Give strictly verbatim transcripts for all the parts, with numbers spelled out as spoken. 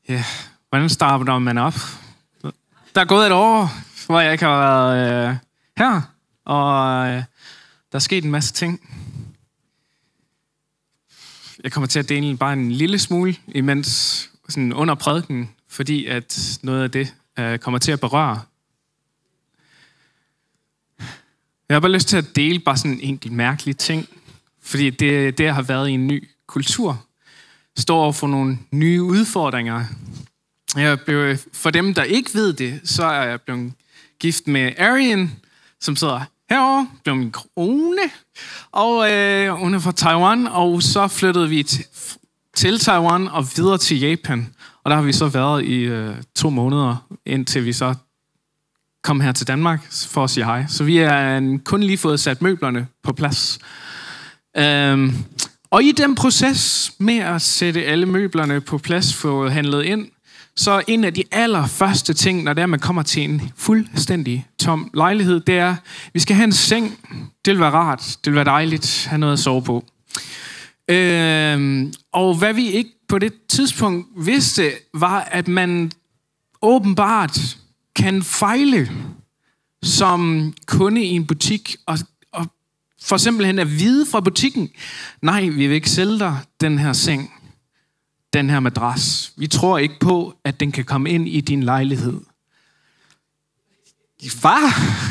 Ja, hvordan starter man op? Der er gået et år, hvor jeg ikke har været øh, her, og øh, der er sket en masse ting. Jeg kommer til at dele bare en lille smule imens sådan under prædiken, fordi at noget af det øh, kommer til at berøre. Jeg har bare lyst til at dele bare sådan en enkelt mærkelig ting, fordi det, det har været i en ny kultur. Står over for nogle nye udfordringer. Jeg blev, for dem, der ikke ved det, så er jeg blevet gift med Arian, som sidder herovre, blev min kone, og øh, hun er fra Taiwan, og så flyttede vi til, til Taiwan og videre til Japan. Og der har vi så været i øh, to måneder, indtil vi så kom her til Danmark for at sige hej. Så vi er kun lige fået sat møblerne på plads. Øhm, og i den proces med at sætte alle møblerne på plads, få handlet ind, så en af de allerførste ting, når det er, man kommer til en fuldstændig tom lejlighed, det er, at vi skal have en seng. Det vil være rart, det vil være dejligt, have noget at sove på. Øhm, og hvad vi ikke på det tidspunkt vidste, var, at man åbenbart kan fejle som kunde i en butik, og, og for simpelthen at vide fra butikken, nej, vi vil ikke sælge dig den her seng, den her madras. Vi tror ikke på, at den kan komme ind i din lejlighed. Hvad?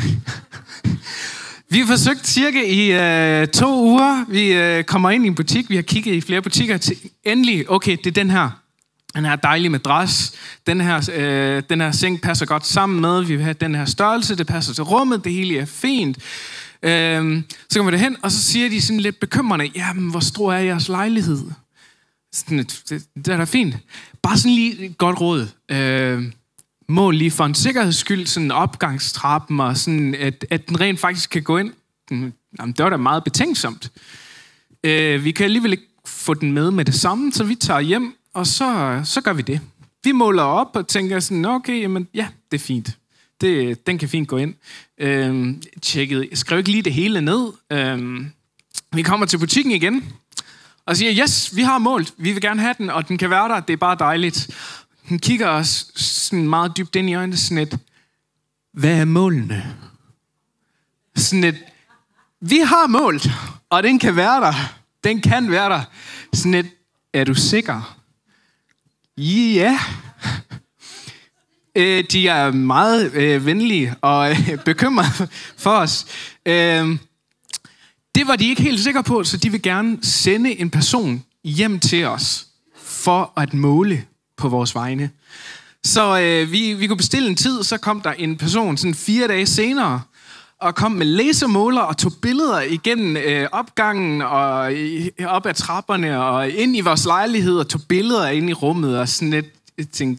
Vi har forsøgt cirka i øh, to uger. Vi øh, kommer ind i en butik. Vi har kigget i flere butikker til endelig, okay, det er den her. Den her dejlige madras. Den her, øh, den her seng passer godt sammen med. Vi vil have den her størrelse. Det passer til rummet. Det hele er fint. Øh, så kommer vi derhen, og så siger de sådan lidt bekymrende, jamen, hvor stor er jeres lejlighed? Sådan, det, det er da fint. Bare sådan lige et godt råd. Øh, mål lige for en sikkerheds skyld, sådan opgangstrappen, og sådan, at, at den rent faktisk kan gå ind. Jamen, det var da meget betænksomt. Øh, vi kan alligevel ikke få den med med det samme, så vi tager hjem, og så, så gør vi det. Vi måler op og tænker sådan, okay, jamen, ja, det er fint. Det, den kan fint gå ind. Øh, tjekket, jeg skrev ikke lige det hele ned. Øh, vi kommer til butikken igen, og siger, yes, vi har målt, vi vil gerne have den, og den kan være der, det er bare dejligt. Hun kigger os sådan meget dybt ind i øjnene, sådan et, hvad er målene? Sådan et, vi har målt, og den kan være der, den kan være der. Sådan et, er du sikker? Ja. Øh, de er meget øh, venlige og øh, bekymrede for os. Øh, Det var de ikke helt sikre på, så de vil gerne sende en person hjem til os for at måle på vores vegne. Så øh, vi, vi kunne bestille en tid, så kom der en person sådan fire dage senere, og kom med lasermåler og tog billeder igennem øh, opgangen og i, op ad trapperne og ind i vores lejlighed og tog billeder ind i rummet og sådan et, et ting.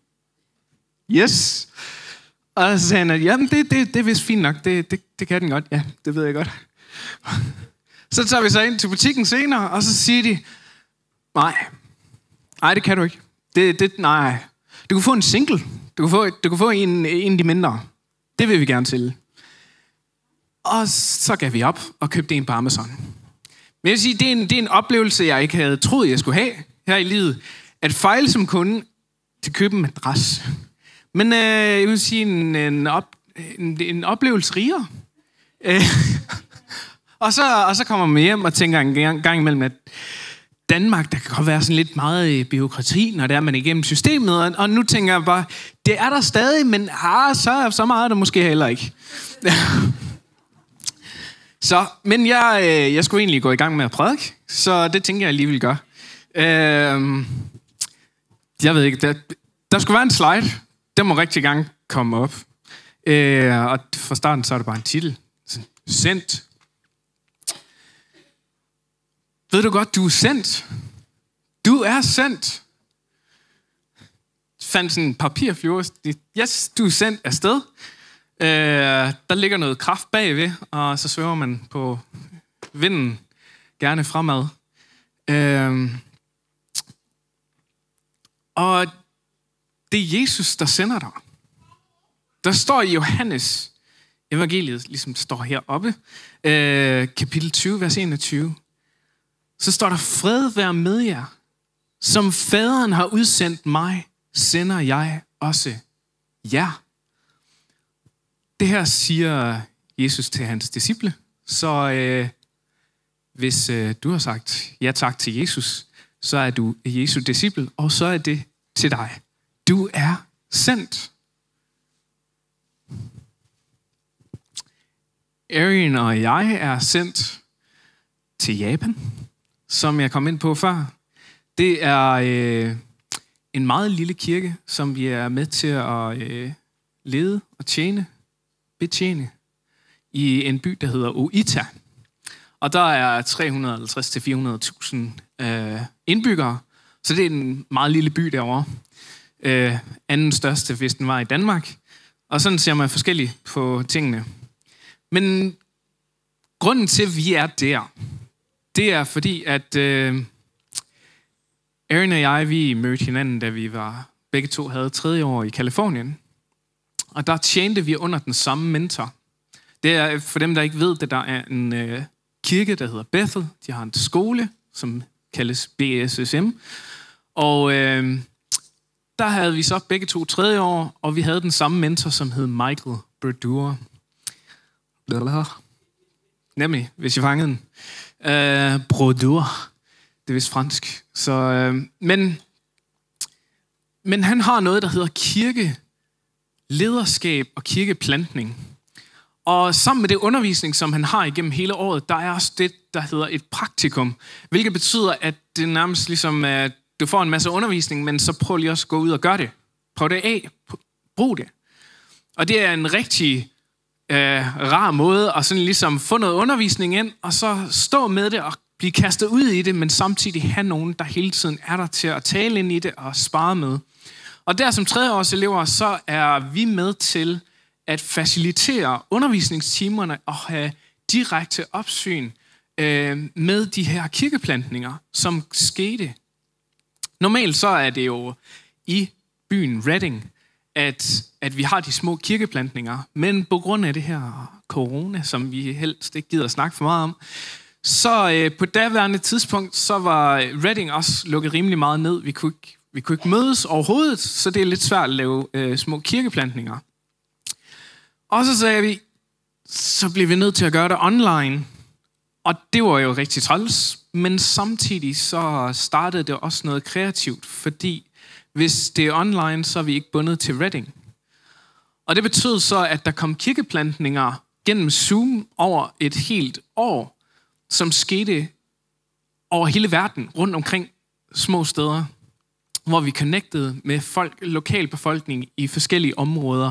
Yes. Og så sagde han, at jamen det, det, det er vist fint nok, det, det, det kan den godt. Ja, det ved jeg godt. Så tager vi så ind til butikken senere, og så siger de, nej, nej, det kan du ikke. Det, det, nej, du kan få en single. Du kan få, du kan få en, en af de mindre. Det vil vi gerne til. Og så gav vi op og købte en på Amazon. Men jeg vil sige, det er en, det er en oplevelse, jeg ikke havde troet, jeg skulle have her i livet. At fejle som kunde til at købe en madras. Men øh, jeg vil sige, en, en, op, en, en oplevelse rigere. Og så, og så kommer man hjem og tænker en gang, gang imellem, at Danmark, der kan godt være sådan lidt meget bureaukrati, når det er, man er igennem systemet. Og, og nu tænker jeg bare, det er der stadig, men ah, så, så meget er der måske heller ikke. Så, men jeg, jeg skulle egentlig gå i gang med at prædike, så det tænker jeg lige vil gøre. Øh, jeg ved ikke, der, der skulle være en slide. Den må rigtig gerne komme op. Øh, og fra starten så er det bare en titel. Sendt. Ved du godt, du er sendt? Du er sendt. Fandt sådan en papirfjord. Yes, du er sendt afsted. Øh, der ligger noget kraft bagved, og så svæver man på vinden, gerne fremad. Øh, og det er Jesus, der sender dig. Der står i Johannes evangeliet, ligesom det står heroppe, øh, kapitel tyve, vers enogtyve. Så står der, fred være med jer. Som faderen har udsendt mig, sender jeg også jer. Det her siger Jesus til hans disciple. Så øh, hvis øh, du har sagt ja tak til Jesus, så er du Jesu disciple, og så er det til dig. Du er sendt. Arian og jeg er sendt til Japan, som jeg kom ind på før. Det er øh, en meget lille kirke, som vi er med til at øh, lede og tjene, betjene i en by, der hedder Oita. Og der er tre hundrede og halvtreds til fire hundrede tusind øh, indbyggere, så det er en meget lille by derovre. Øh, anden største, hvis den var i Danmark. Og sådan ser man forskelligt på tingene. Men grunden til, at vi er der, det er fordi, at øh, Aaron og jeg, vi mødte hinanden, da vi var begge to havde tredje år i Kalifornien. Og der tjente vi under den samme mentor. Det er, for dem, der ikke ved det, der er en øh, kirke, der hedder Bethel. De har en skole, som kaldes B S S M. Og øh, der havde vi så begge to tredje år, og vi havde den samme mentor, som hed Michael Brodeur. Nemlig, hvis I fangede den. Øh, Brodeur. Det er vist fransk. Så, øh, men, men han har noget, der hedder kirkelederskab og kirkeplantning. Og sammen med det undervisning, som han har igennem hele året, der er også det, der hedder et praktikum. Hvilket betyder, at det nærmest ligesom, at du får en masse undervisning, men så prøv lige også at gå ud og gøre det. Prøv det af. Brug det. Og det er en rigtig øh, rar måde at sådan ligesom få noget undervisning ind, og så stå med det og blive kastet ud i det, men samtidig have nogen, der hele tiden er der til at tale ind i det og spare med. Og der som tredjeårselever, så er vi med til at facilitere undervisningstimerne og have direkte opsyn øh, med de her kirkeplantninger, som skete. Normalt så er det jo i byen Redding, at, at vi har de små kirkeplantninger, men på grund af det her corona, som vi helst ikke gider at snakke for meget om, så øh, på daværende tidspunkt, så var Redding også lukket rimelig meget ned. Vi kunne ikke, vi kunne ikke mødes overhovedet, så det er lidt svært at lave øh, små kirkeplantninger. Og så sagde vi, så bliver vi nødt til at gøre det online. Og det var jo rigtig træls, men samtidig så startede det også noget kreativt, fordi hvis det er online, så er vi ikke bundet til Redding. Og det betød så, at der kom kirkeplantninger gennem Zoom over et helt år, som skete over hele verden, rundt omkring små steder, hvor vi connectede med folk, lokalbefolkning i forskellige områder.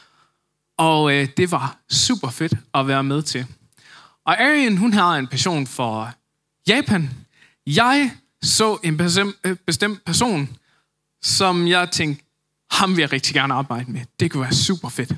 Og øh, det var super fedt at være med til. Og Arian, hun har en passion for Japan. Jeg så en bestemt person, som jeg tænkte, ham vil jeg rigtig gerne arbejde med. Det kunne være super fedt.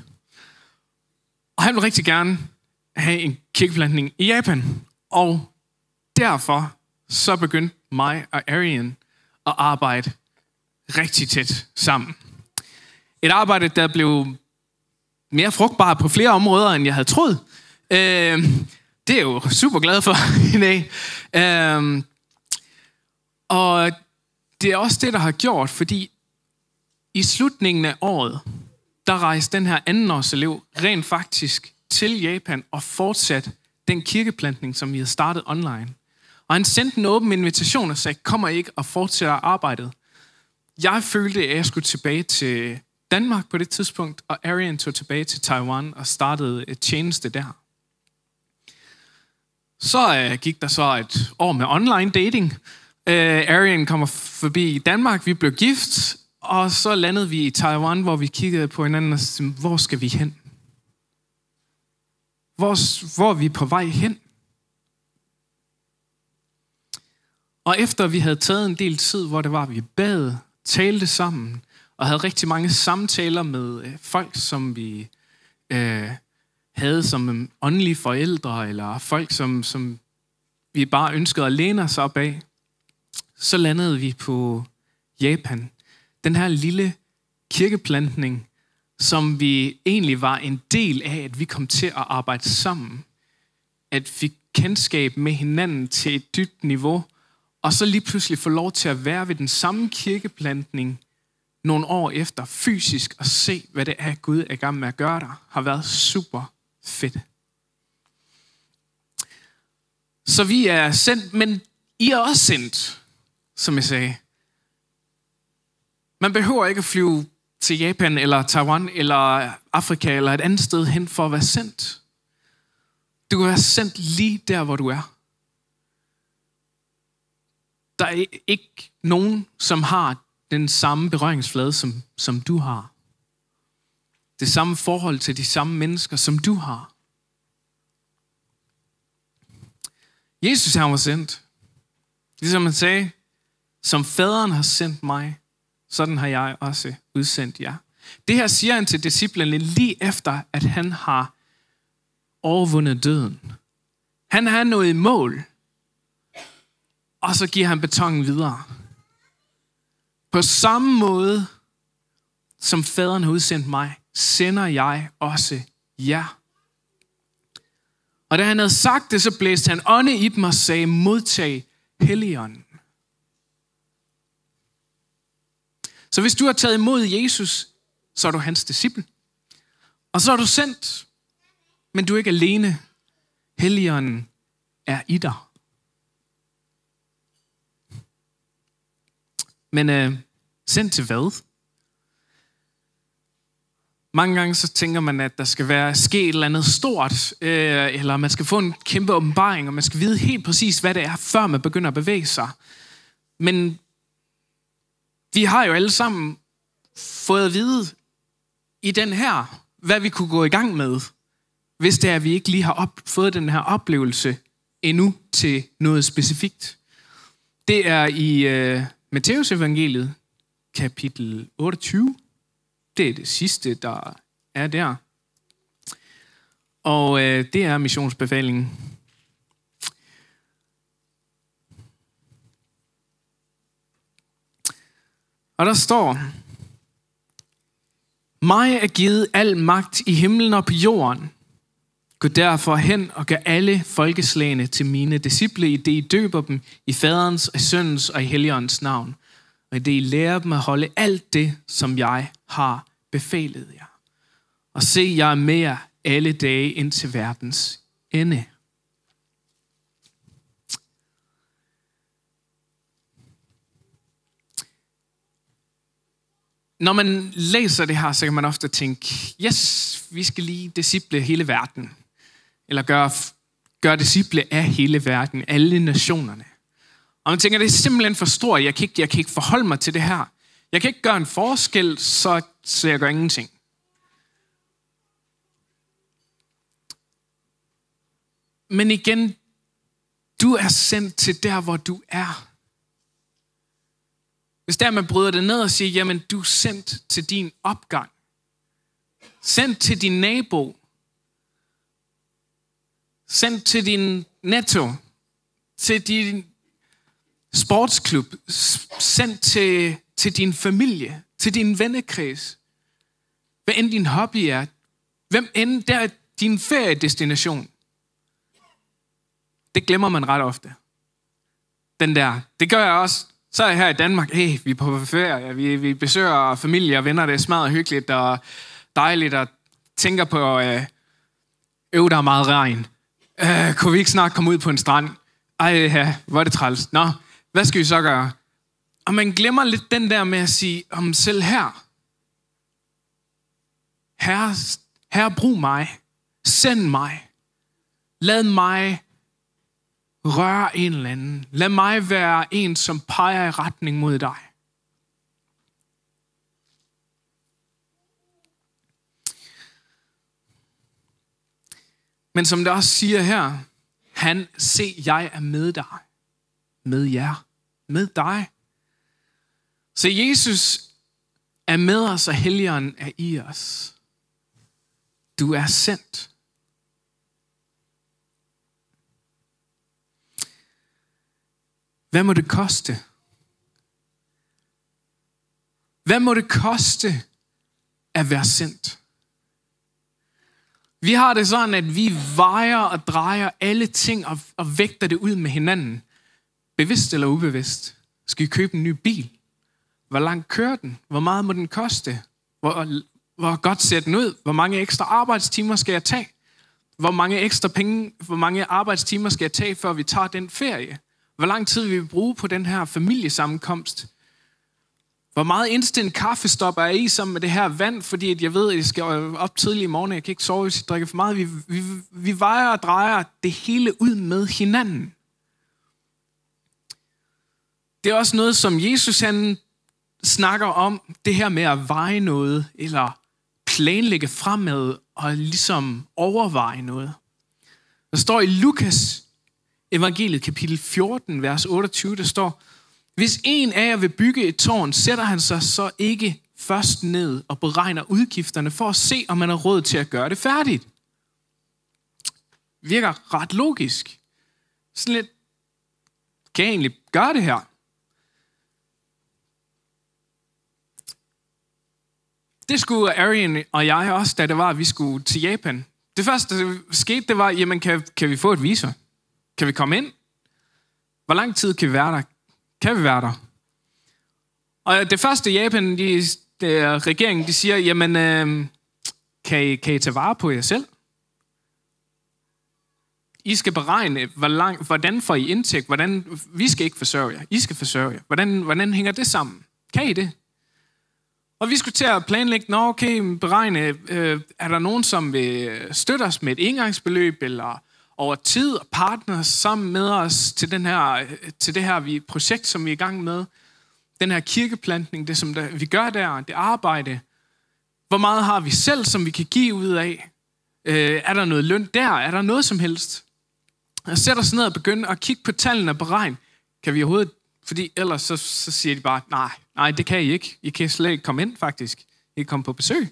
Og han vil rigtig gerne have en kirkeplantning i Japan. Og derfor så begyndte mig og Arian at arbejde rigtig tæt sammen. Et arbejde, der blev mere frugtbart på flere områder, end jeg havde troet. Øh, det er jeg jo super glad for i dag. Øh, og det er også det, der har gjort, fordi i slutningen af året, der rejste den her andenårselev rent faktisk til Japan og fortsatte den kirkeplantning, som vi havde startet online. Og han sendte en åben invitation og sagde, kommer I ikke og fortsætter arbejdet? Jeg følte, at jeg skulle tilbage til Danmark på det tidspunkt, og Arian tog tilbage til Taiwan og startede et tjeneste der. Så uh, gik der så et år med online dating. Uh, Arian kommer forbi Danmark, vi blev gift, og så landede vi i Taiwan, hvor vi kiggede på hinanden og sagde, hvor skal vi hen? Hvor, hvor er vi på vej hen? Og efter vi havde taget en del tid, hvor det var, vi bad, talte sammen, og havde rigtig mange samtaler med øh, folk, som vi øh, havde som åndelige forældre, eller folk, som, som vi bare ønskede at læne os op af, så landede vi på Japan. Den her lille kirkeplantning, som vi egentlig var en del af, at vi kom til at arbejde sammen. At fik kendskab med hinanden til et dybt niveau, og så lige pludselig få lov til at være ved den samme kirkeplantning nogle år efter fysisk at se, hvad det er, Gud er i gang med at gøre der, har været super fedt. Så vi er sendt, men I er også sendt, som jeg sagde. Man behøver ikke at flyve til Japan, eller Taiwan, eller Afrika, eller et andet sted hen for at være sendt. Du kan være sendt lige der, hvor du er. Der er ikke nogen, som har den samme berøringsflade, som, som du har. Det samme forhold til de samme mennesker, som du har. Jesus, han var sendt. Ligesom han sagde, som faderen har sendt mig, sådan har jeg også udsendt jer. Det her siger han til disciplene lige efter, at han har overvundet døden. Han har nået i mål, og så giver han betonen videre. På samme måde, som faderen har udsendt mig, sender jeg også jer. Og da han havde sagt det, så blæste han ånde i dem og sagde, modtag Helligånden. Så hvis du har taget imod Jesus, så er du hans disciple. Og så er du sendt, men du er ikke alene. Helligånden er i dig. Men øh, sendt til hvad? Mange gange så tænker man, at der skal være ske et eller andet stort, øh, eller man skal få en kæmpe åbenbaring, og man skal vide helt præcis, hvad det er, før man begynder at bevæge sig. Men vi har jo alle sammen fået at vide i den her, hvad vi kunne gå i gang med, hvis det er, at vi ikke lige har op, fået den her oplevelse endnu til noget specifikt. Det er i øh, Matteus evangeliet, kapitel otteogtyve. Det er det sidste, der er der. Og øh, det er missionsbefalingen. Og der står, mig er givet al magt i himlen og på jorden. Gå derfor hen og gør alle folkeslagene til mine disciple, i det I døber dem i faderens og søndens og i Helligåndens navn. Og i det I lærer dem at holde alt det, som jeg har befalet jer. Og se, jeg er med jer alle dage ind til verdens ende. Når man læser det her, så kan man ofte tænke, yes, vi skal lige disciple hele verden. Eller gøre, gøre disciple af hele verden, alle nationerne. Og man tænker, det er simpelthen for stort, jeg kan ikke, jeg kan ikke forholde mig til det her. Jeg kan ikke gøre en forskel, så, så jeg gør ingenting. Men igen, du er sendt til der, hvor du er. Hvis der man bryder det ned og siger, jamen du er sendt til din opgang. Sendt til din nabo. Sendt til din netto. Til din sportsklub. Sendt til, til din familie. Til din vennekreds. Hvad end din hobby er. Hvem end der er din feriedestination. Det glemmer man ret ofte. Den der, det gør jeg også. Så er jeg her i Danmark, hey, vi er på ferie, vi, vi besøger familie og venner, det er smadret hyggeligt og dejligt, og tænker på, øh, øv, der er meget regn. Øh, kunne vi ikke snart komme ud på en strand? Ej, ja, hvor er det træls. Nå, hvad skal vi så gøre? Og man glemmer lidt den der med at sige, om selv her, herre, herre, brug mig, send mig, lad mig rør en eller anden. Lad mig være en, som peger i retning mod dig. Men som det også siger her, han, se, jeg er med dig. Med jer. Med dig. Så Jesus er med os, og Helligånden er i os. Du er sendt. Hvad må det koste? Hvad må det koste at være sendt? Vi har det sådan, at vi vejer og drejer alle ting og, og vægter det ud med hinanden. Bevidst eller ubevidst. Skal I købe en ny bil? Hvor langt kører den? Hvor meget må den koste? Hvor, hvor godt ser den ud? Hvor mange ekstra arbejdstimer skal jeg tage? Hvor mange ekstra penge, hvor mange arbejdstimer skal jeg tage, før vi tager den ferie? Hvor lang tid vil vi bruge på den her familiesammenkomst? Hvor meget instant kaffestop er I sammen med det her vand? Fordi at jeg ved, at jeg skal op tidlig i morgen, jeg kan ikke sove, hvis jeg drikker for meget. Vi, vi, vi vejer og drejer det hele ud med hinanden. Det er også noget, som Jesus han snakker om, det her med at veje noget, eller planlægge fremad, og ligesom overveje noget. Der står i Lukas evangeliet kapitel fjorten, vers otteogtyve, der står, hvis en af jer vil bygge et tårn, sætter han sig så ikke først ned og beregner udgifterne for at se, om man har råd til at gøre det færdigt. Virker ret logisk. Sådan lidt, kan jeg egentlig gøre det her? Det skulle Arian og jeg også, da det var, at vi skulle til Japan. Det første, der skete, det var, jamen, kan, kan vi få et visum? Kan vi komme ind? Hvor lang tid kan vi være der? Kan vi være der? Og det første Japan, de, de, regeringen, de siger, jamen, øh, kan, I, kan I tage vare på jer selv? I skal beregne, hvor lang, hvordan får I indtægt? Hvordan, vi skal ikke forsørge jer. I skal forsørge jer. Hvordan, hvordan hænger det sammen? Kan I det? Og vi skulle til at planlægge, nå okay, beregne, øh, er der nogen, som vil støtte os med et engangsbeløb, eller over tid og partners sammen med os til, den her, til det her vi, projekt, som vi er i gang med. Den her kirkeplantning, det som der, vi gør der, det arbejde. Hvor meget har vi selv, som vi kan give ud af? Øh, er der noget løn der? Er der noget som helst? Jeg sætter os ned og begynder at kigge på tallene og beregne. Kan vi overhovedet? Fordi ellers så, så siger de bare, nej, nej, det kan I ikke. I kan slet ikke komme ind, faktisk. I kan komme på besøg.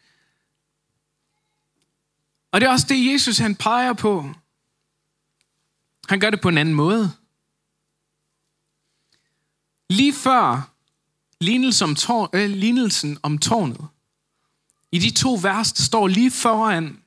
Og det er også det, Jesus han peger på. Han gør det på en anden måde. Lige før lignelsen om, tår, øh, lignelsen om tårnet, i de to vers, der står lige foran,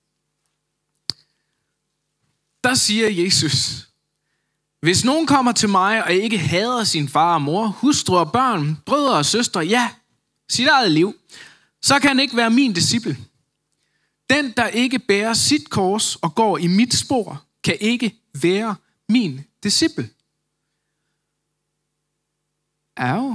der siger Jesus, hvis nogen kommer til mig og ikke hader sin far og mor, hustru og børn, brødre og søstre, ja, sit eget liv, så kan han ikke være min disciple. Den, der ikke bærer sit kors og går i mit spor, kan ikke være min disciple. Au.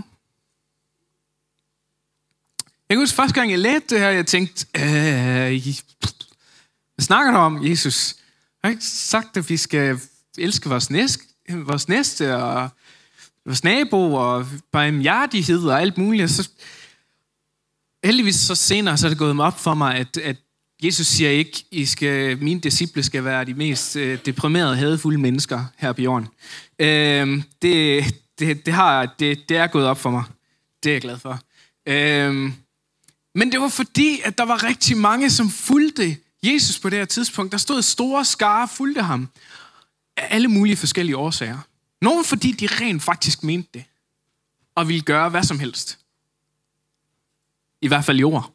Jeg kan huske, første gang jeg læste det her, jeg tænkte, øh, hvad snakker du om, Jesus? Jeg har ikke sagt, at vi skal elske vores næste, vores næste og vores nabo og barmhjertighed og alt muligt. Så, heldigvis så senere så er det gået mig op for mig, at, at Jesus siger ikke, I skal, mine disciple skal være de mest øh, deprimerede, hadefulde mennesker her på jorden. Øh, det, det, det, har, det, det er gået op for mig. Det er jeg glad for. Øh, men det var fordi, at der var rigtig mange, som fulgte Jesus på det her tidspunkt. Der stod store skare fulgte ham af alle mulige forskellige årsager. Nogle fordi de rent faktisk mente det, og ville gøre hvad som helst. I hvert fald i ord.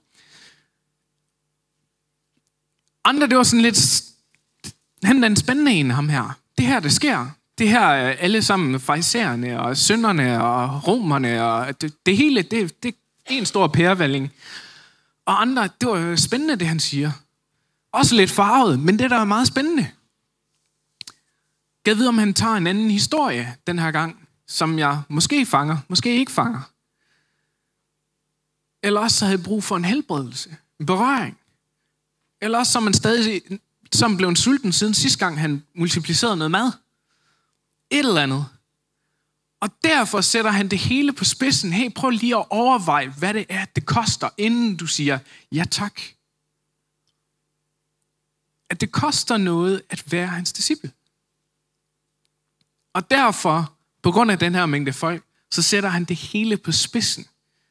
Andre, det var sådan lidt, han er en spændende en, ham her. Det her, det sker. Det her, alle sammen farisæerne og synderne og romerne, og det, det hele, det, det er en stor pærevælling. Og andre, det var spændende, det han siger. Også lidt farvet, men det der er meget spændende. Jeg ved, om han tager en anden historie den her gang, som jeg måske fanger, måske ikke fanger. Eller også så havde jeg brug for en helbredelse, en berøring. Eller også så er man stadig som blev en sulten siden sidste gang, han multiplicerede noget mad. Et eller andet. Og derfor sætter han det hele på spidsen. Hey, prøv lige at overveje, hvad det er, det koster, inden du siger, ja tak. At det koster noget at være hans disciple. Og derfor, på grund af den her mængde folk, så sætter han det hele på spidsen.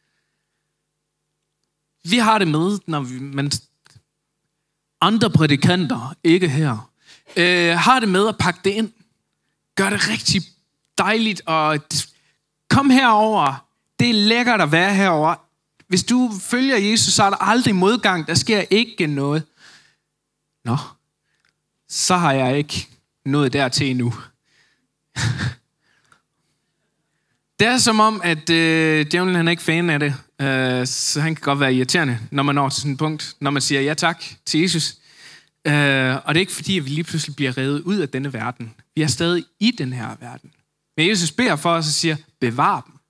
Vi har det med, når vi, man, andre prædikanter, ikke her, øh, har det med at pakke det ind. Gør det rigtig dejligt, og kom herover. Det er lækkert at være herover. Hvis du følger Jesus, så er der aldrig modgang. Der sker ikke noget. Nå, så har jeg ikke nået dertil endnu. Det er som om, at øh, djævlen han er ikke fan af det, øh, så han kan godt være irriterende, når man når til sådan et punkt, når man siger ja tak til Jesus. Øh, og det er ikke fordi, at vi lige pludselig bliver revet ud af denne verden. Vi er stadig i den her verden. Men Jesus beder for os og siger, bevar dem.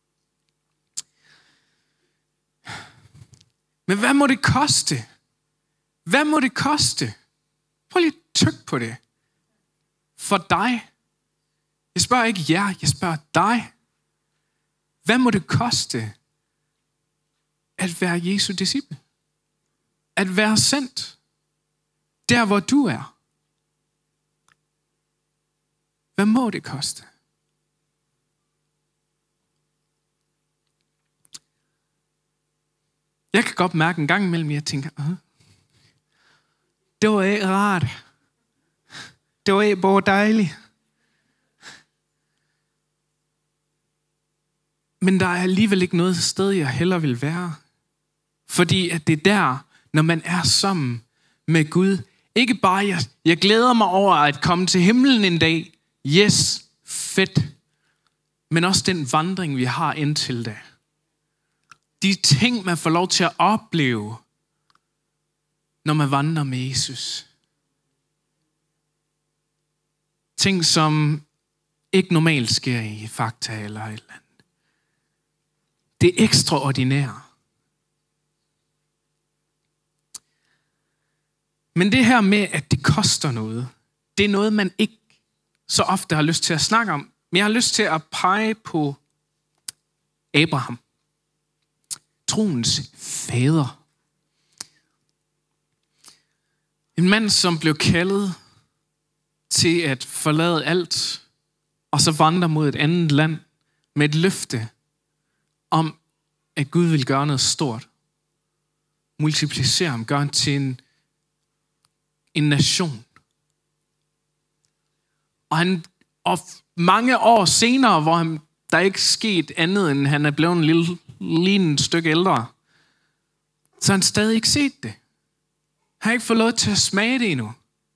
Men hvad må det koste? Hvad må det koste? Prøv lige at tyk på det. For dig. Jeg spørger ikke jer, jeg spørger dig. Hvad må det koste at være Jesu disciple? At være sendt der, hvor du er? Hvad må det koste? Jeg kan godt mærke en gang imellem, at jeg tænker, Åh, det var ikke rart. Det var ikke bare dejligt. Men der er alligevel ikke noget sted, jeg hellere vil være. Fordi at det er der, når man er sammen med Gud. Ikke bare, jeg, jeg glæder mig over at komme til himlen en dag. Yes, fedt. Men også den vandring, vi har indtil da. De ting, man får lov til at opleve, når man vandrer med Jesus. Ting, som ikke normalt sker i Fakta eller et eller andet. Det er ekstraordinære. Men det her med, at det koster noget, det er noget, man ikke så ofte har lyst til at snakke om. Men jeg har lyst til at pege på Abraham. Troens fader. En mand, som blev kaldet til at forlade alt, og så vandre mod et andet land med et løfte om, at Gud vil gøre noget stort. Multiplicere ham, gøre ham til en, en nation. Og, han, og mange år senere, hvor han, der ikke sket andet, end han er blevet en lille, lige et stykke ældre, så har han stadig ikke set det. Han har ikke fået lov til at smage det endnu.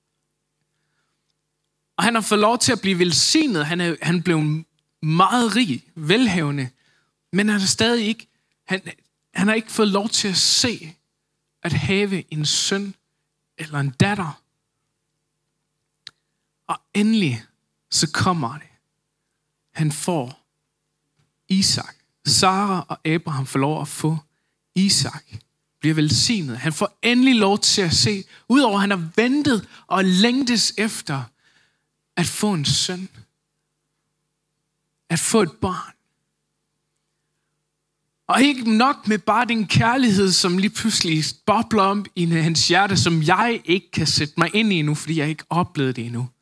Og han har fået lov til at blive velsignet. Han er, han blev meget rig, velhavende, men han har stadig ikke, han, han har ikke fået lov til at se, at have en søn eller en datter. Og endelig, så kommer det. Han får Isak. Sara og Abraham får lov at få Isak. Bliver velsignet. Han får endelig lov til at se, udover at han har ventet og længtes efter at få en søn. At få et barn. Og ikke nok med bare den kærlighed, som lige pludselig bobler om i hans hjerte, som jeg ikke kan sætte mig ind i endnu, fordi jeg ikke oplevede det endnu.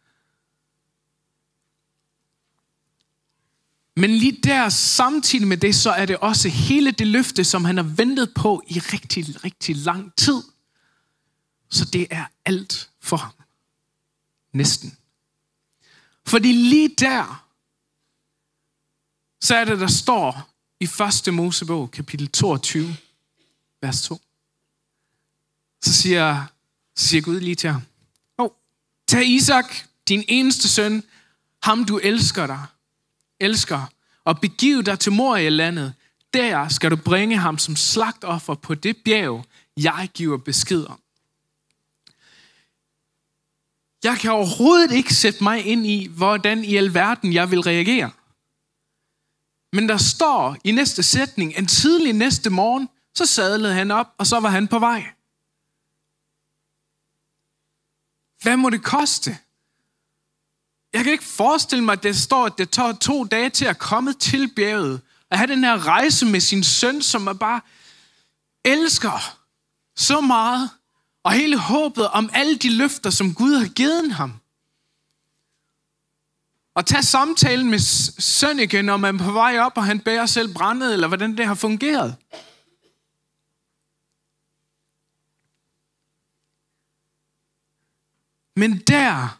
Men lige der, samtidig med det, så er det også hele det løfte, som han har ventet på i rigtig, rigtig lang tid. Så det er alt for ham. Næsten. Fordi lige der, så er det, der står i første Mosebog, kapitel toogtyve, vers to. Så siger, så siger Gud lige til ham, oh, tag Isak, din eneste søn, ham du elsker dig, elsker, og begiv dig til Moria-landet. Der skal du bringe ham som slagtoffer på det bjerg, jeg giver besked om. Jeg kan overhovedet ikke sætte mig ind i, hvordan i alverden jeg vil reagere. Men der står i næste sætning, en tidlig næste morgen, så sadlede han op, og så var han på vej. Hvad må det koste? Jeg kan ikke forestille mig, at det står, at det tager to dage til at komme til bjerget, og have den her rejse med sin søn, som man bare elsker så meget, og hele håbet om alle de løfter, som Gud har givet ham. Og tage samtalen med søn igen, når man er på vej op, og han bærer selv brændet, eller hvordan det har fungeret. Men der,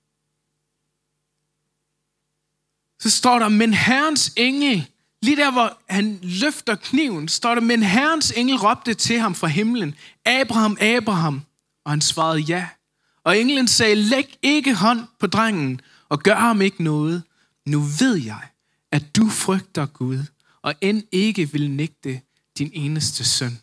så står der, men Herrens engel, lige der, hvor han løfter kniven, står der, men Herrens engel råbte til ham fra himlen, Abraham, Abraham, og han svarede ja. Og englen sagde, læg ikke hånd på drengen, og gør ham ikke noget. Nu ved jeg, at du frygter Gud, og end ikke vil nægte din eneste søn.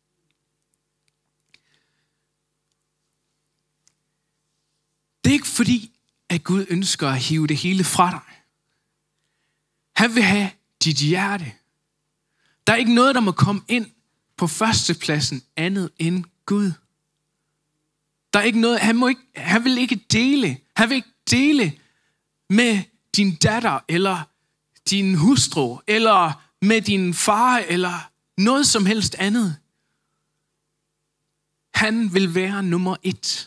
Det er ikke fordi, at Gud ønsker at hive det hele fra dig. Han vil have dit hjerte. Der er ikke noget, der må komme ind på førstepladsen andet end Gud. Der er ikke noget, han, må ikke, han vil ikke dele. Han vil ikke dele med din datter, eller din hustru, eller med din far, eller noget som helst andet. Han vil være nummer et.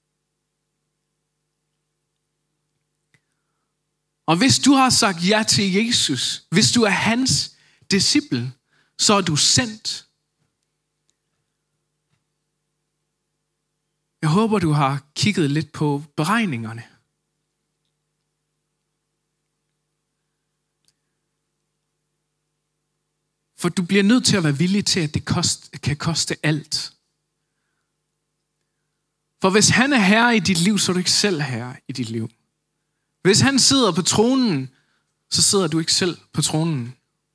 Og hvis du har sagt ja til Jesus, hvis du er hans disciple, så er du sendt. Jeg håber, du har kigget lidt på beregningerne. For du bliver nødt til at være villig til, at det kost, kan koste alt. For hvis han er herre i dit liv, så er du ikke selv herre i dit liv. Hvis han sidder på tronen, så sidder du ikke selv på tronen.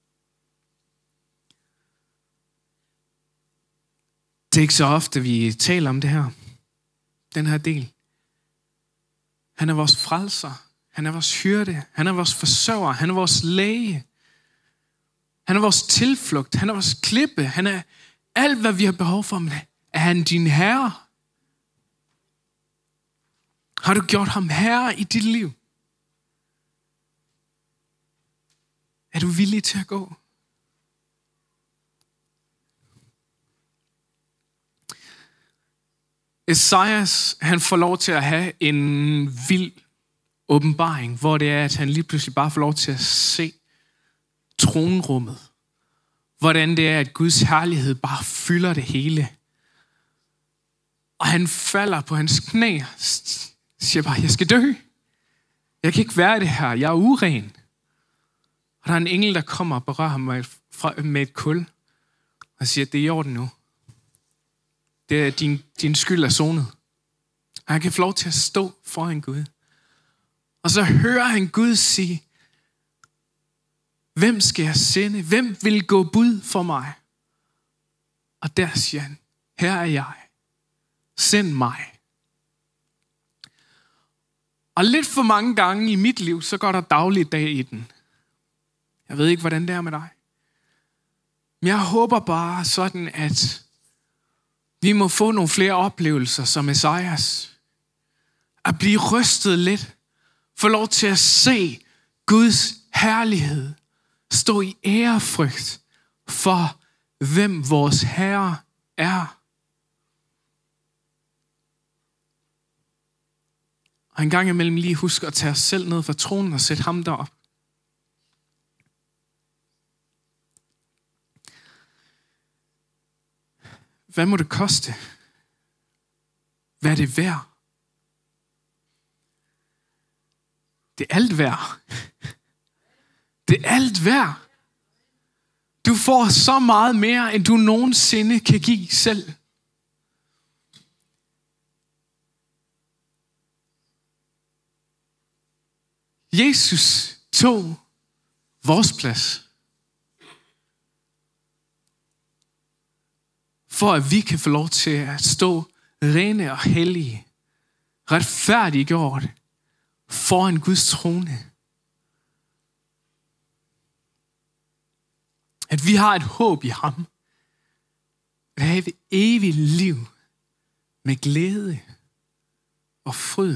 Det er ikke så ofte, vi taler om det her. Den her del. Han er vores frelser. Han er vores hyrde. Han er vores forsørger. Han er vores læge. Han er vores tilflugt. Han er vores klippe. Han er alt, hvad vi har behov for. Men er han din herre? Har du gjort ham herre i dit liv? Er du villig til at gå? Esajas, han får lov til at have en vild åbenbaring, hvor det er, at han lige pludselig bare får lov til at se tronrummet. Hvordan det er, at Guds herlighed bare fylder det hele. Og han falder på hans knæ og siger bare, jeg skal dø. Jeg kan ikke være i det her. Jeg er uren. Og der er en engel, der kommer og berører ham med et kul og siger, det er i orden nu. Det er din, din skyld er sonet. Og han kan få lov til at stå foran Gud. Og så hører han Gud sige, hvem skal jeg sende? Hvem vil gå bud for mig? Og der siger han, her er jeg. Send mig. Og lidt for mange gange i mit liv, så går der dagligdag i den. Jeg ved ikke, hvordan det er med dig. Men jeg håber bare sådan, at vi må få nogle flere oplevelser som Esajas. At blive rystet lidt. Få lov til at se Guds herlighed. Stå i ærefrygt for, hvem vores Herre er. Og en gang imellem lige huske at tage os selv ned fra tronen og sætte ham derop. Hvad må det koste? Hvad er det værd? Det er alt værd. Det er alt værd. Du får så meget mere, end du nogensinde kan give selv. Jesus tog vores plads. For at vi kan få lov til at stå rene og hellige, retfærdiggjort foran Guds trone. At vi har et håb i ham. At have et evigt liv med glæde og fryd.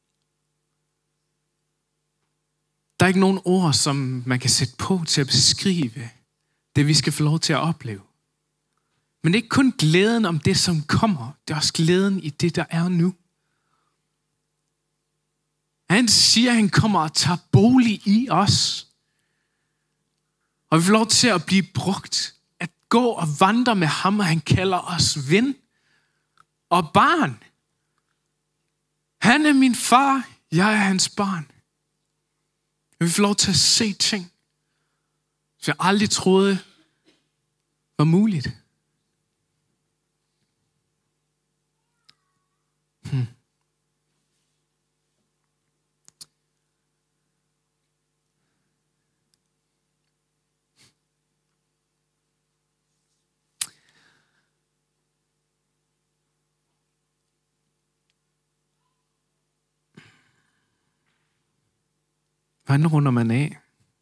Der er ikke nogen ord, som man kan sætte på til at beskrive det, vi skal få lov til at opleve. Men det er ikke kun glæden om det, som kommer. Det er også glæden i det, der er nu. Han siger, at han kommer og tager bolig i os. Og vi får lov til at blive brugt. At gå og vandre med ham, og han kalder os ven og barn. Han er min far, jeg er hans barn. Vi får lov til at se ting, som jeg aldrig troede var muligt. Hmm. Hvordan runder man af?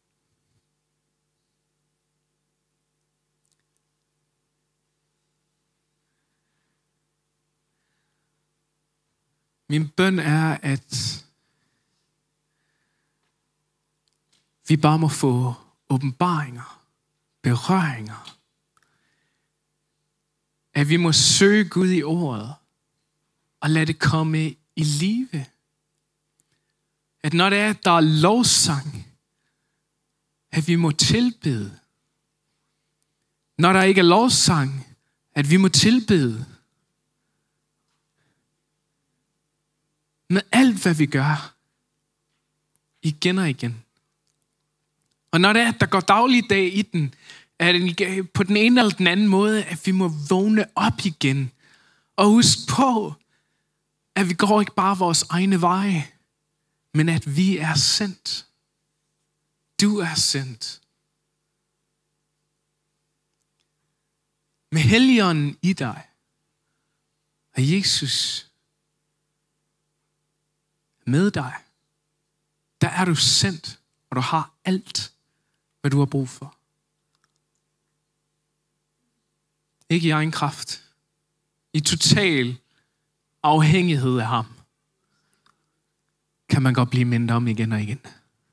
Min bøn er, at vi bare må få åbenbaringer, berøringer. At vi må søge Gud i ordet og lade det komme i live. At når det er, at der er lovsang, at vi må tilbede. Når der ikke er lovsang, at vi må tilbede. Med alt, hvad vi gør. Igen og igen. Og når det er, at der går dagligdag i den, er det på den ene eller den anden måde, at vi må vågne op igen. Og huske på, at vi går ikke bare vores egne veje, men at vi er sendt. Du er sendt. Med Helligånden i dig, og Jesus med dig, der er du sendt, og du har alt, hvad du har brug for. Ikke i egen kraft. I total afhængighed af ham. Kan man godt blive mindet om igen og igen.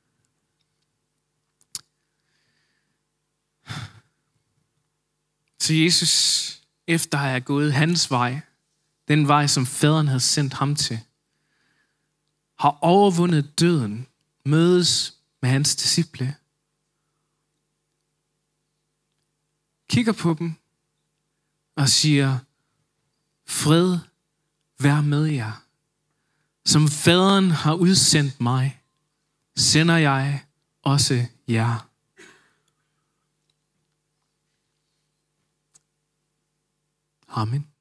Så Jesus, efter at have gået hans vej, den vej, som faderen havde sendt ham til, har overvundet døden, mødes med hans disciple, kigger på dem og siger, fred vær med jer. Som faderen har udsendt mig, sender jeg også jer. Amen.